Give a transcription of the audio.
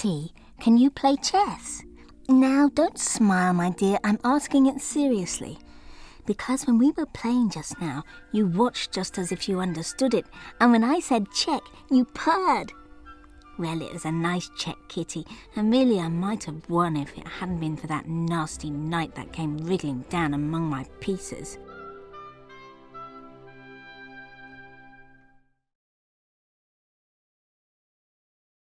Kitty, can you play chess? Now, don't smile, my dear. I'm asking it seriously. Because when we were playing just now, you watched just as if you understood it, and when I said check, you purred. Well, it was a nice check, Kitty, and really I might have won if it hadn't been for that nasty knight that came wriggling down among my pieces.